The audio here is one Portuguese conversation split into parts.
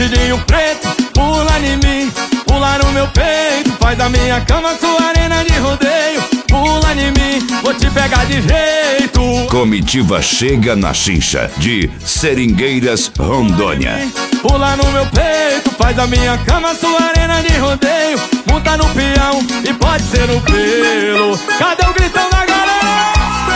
vestidinho preto, pula em mim, pula no meu peito, faz da minha cama sua arena de rodeio. Pula em mim, vou te pegar de jeito. Comitiva chega na Chincha de Seringueiras, Rondônia. Pula no meu peito, faz da minha cama sua arena de rodeio. Monta no peão e pode ser no pelo. Cadê o gritão da galera?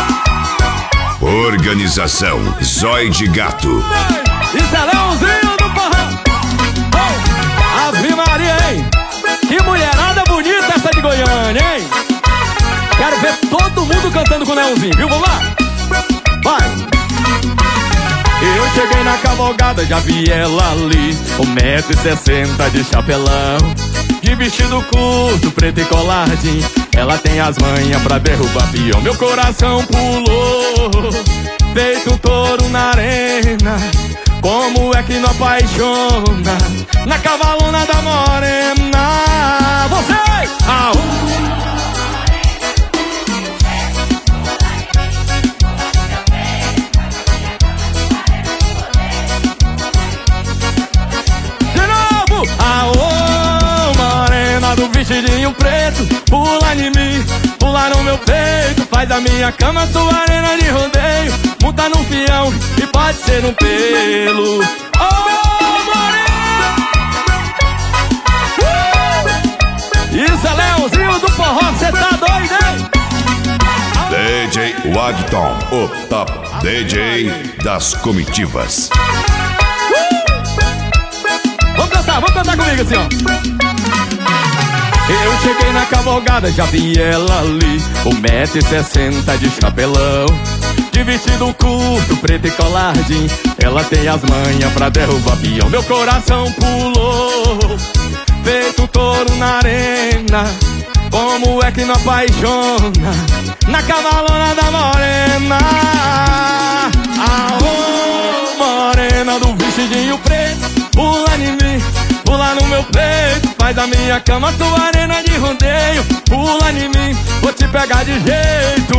Organização Zói de Gato. Isso é Leãozinho do Forró. Oh, Ave Maria, hein? Que mulherada bonita essa de Goiânia, hein? Quero ver todo mundo cantando com o Leãozinho, viu? Vamos lá? Vai! Eu cheguei na cavalgada, já vi ela ali, 1,60 m de chapelão, de vestido curto, preto e coladinho. Ela tem as manhas pra derrubar peão. Meu coração pulou, feito um touro na arena. Como é que não apaixona na cavalona da morena? Você! Do vestidinho preto, pula em mim, pula no meu peito, faz da minha cama sua arena de rodeio. Monta no fião e pode ser no pelo. Oh, morena! Isso é Leãozinho do Forró, cê tá doido, hein? DJ Wagton, o top DJ das comitivas. Vamos cantar comigo assim, ó. Eu cheguei na cavalgada, já vi ela ali, 1,60 m de chapelão, de vestido curto, preto e coladinho. Ela tem as manhas pra derrubar peão. Meu coração pulou, feito um touro na arena. Como é que não apaixona na cavalona da morena? Aô, morena do vestidinho preto, pula em mim, pula no meu peito, faz da minha cama tua arena de rodeio. Pula em mim, vou te pegar de jeito.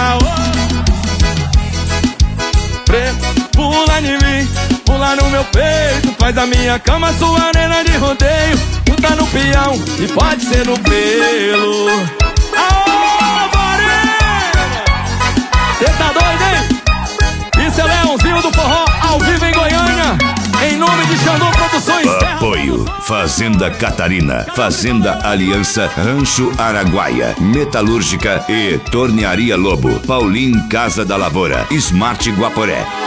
Preto, pula em mim, pula no meu peito, faz da minha cama sua arena de rodeio. Monta no peão e pode ser no pelo. Morena! Cê tá doido, hein? Isso é Leãozinho do Forró, ao vivo em Goiânia, em nome de Xandô Produções. Apoio Fazenda Catarina, Fazenda Aliança, Rancho Araguaia, Metalúrgica e Tornearia Lobo, Paulim Casa da Lavoura, Smart Guaporé.